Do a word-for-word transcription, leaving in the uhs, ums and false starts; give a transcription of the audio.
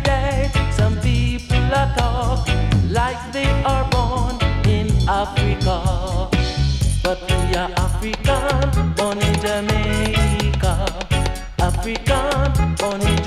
day some people are talk like they are born in Africa, but we are African, born in Jamaica. African, born in